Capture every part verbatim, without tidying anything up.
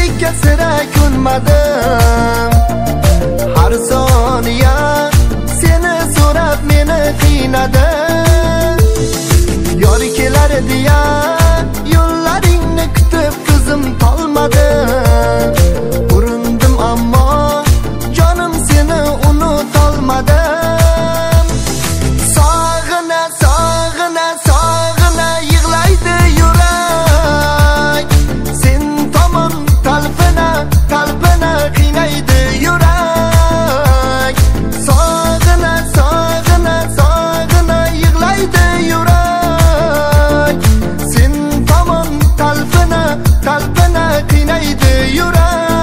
ko'ngillikka sira ko'nmadim. Har soniya seni so'rab meni qiynadim. Yor kelar deya yo'llaringni kutib ko'zim tolmadim. Urindim ammo jonim seni unutolmadim. Sog'ina sog'ina sog'ina yig'laydi yurak. Sen tomon talpina talpina qiynaydi yurak. Sog'ina sog'ina sog'ina yig'laydi yurak. Sen tomon talpina talpina qiynaydi yurak.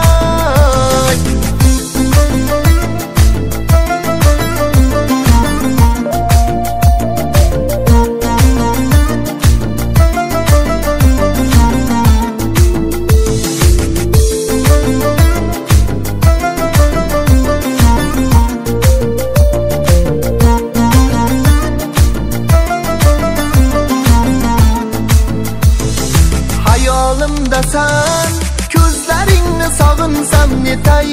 Hayolimda sen ko'zlaringni sog'insam netay.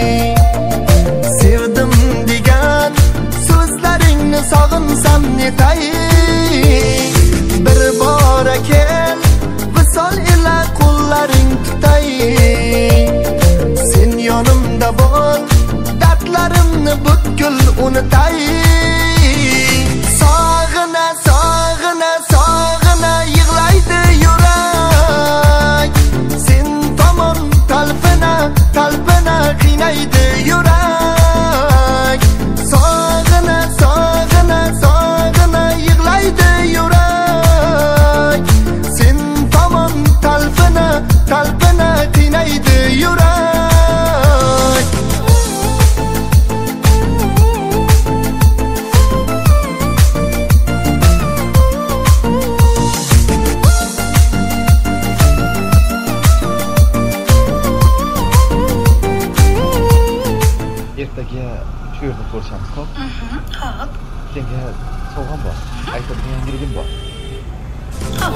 Sevdim degan so'zlaringni sog'insam netay. Bir bora kel visol ila qo'llaring tutay. Sen yonimda bo'l dardlarimni butkul unutay. Sog'ina sog'ina sog'ina yig'laydi yurak. Sen tomon talpina talpina qiynaydi yurak. Sog'ina sog'ina sog'ina yig'laydi yurak. Sen tomon talpina talpina qiynaydi yurak. Ertaga shu yerda ko'rishamiz, xo'p? Mhm, xo'p. Senga sovg'am bor. Aytadigan yangiligim bor. Xo'p.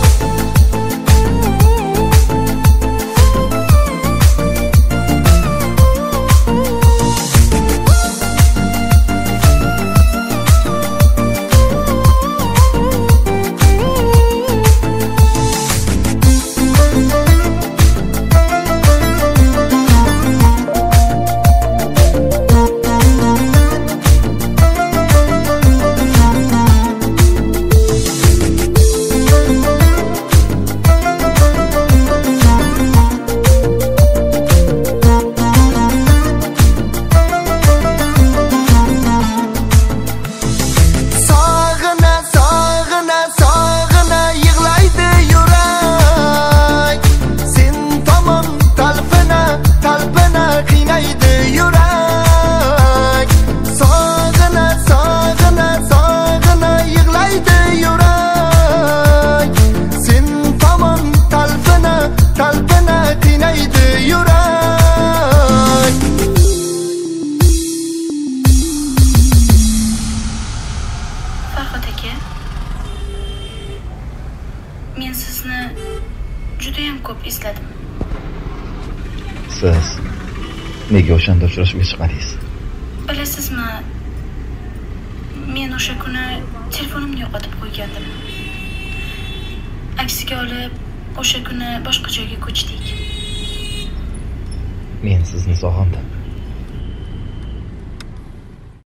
Sog'ina sog'ina sog'ina yig'laydi yurak. Sen tomon talpina talpina qiynaydi yurak. Sog'ina sog'ina sog'ina yig'laydi yurak. Sen tomon talpina talpina qiynaydi yurak. Farhod aka, men sizni juda ham ko'p izladim. Siz nega o'shanda uchrashuvga chiqmadingiz? Bilasizmi, men o'sha kuni telefonimni yo'qotib qo'ygandim. Aksiga olib, o'sha kuni boshqa joyga ko'chdik. Men sizni sog'indim.